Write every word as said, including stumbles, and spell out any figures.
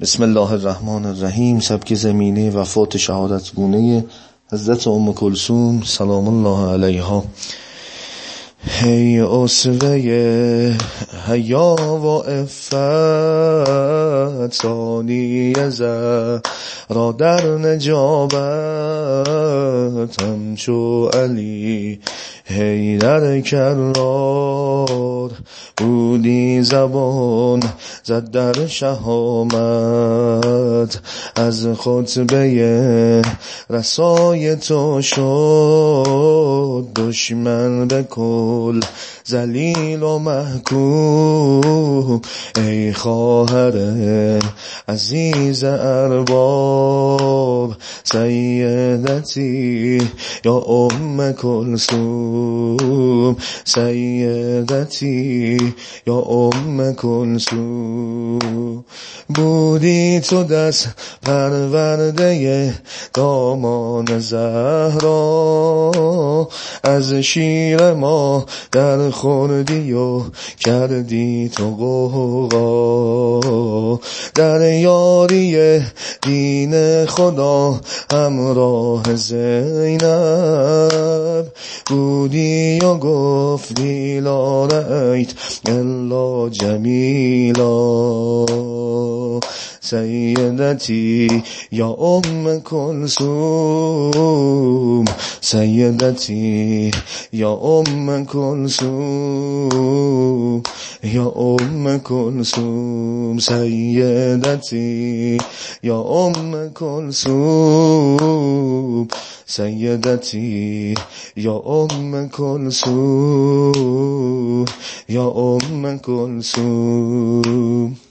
بسم الله الرحمن الرحیم. سبک زمینه وفات شهادت گونه حضرت ام کلثوم سلام الله علیها. هی اسوه حیا و عفت، ثانی زهرا در نجابت، همچو علی حیدر کرار بودی زبان زد در شهامت. از خطبه رسای تو شد دشمن به کل ذلیل و محکوم. ای خواهر عزیز ارباب، سیدتی یا ام کلثوم، سیدتی یا ام کلثوم. بودی تو دست پرورده دامان زهرا، از شیر ما در خوردی و کردی تو غوغا. در یاری دین خدا همراه زینب بودی و گفتی لا رأیت الا جمیلا. سیدتی یا ام کلثوم، سیدتی یا ام کلثوم، یا ام کلثوم، سیدتی یا ام کلثوم، سیدتی یا ام کلثوم، یا ام کلثوم.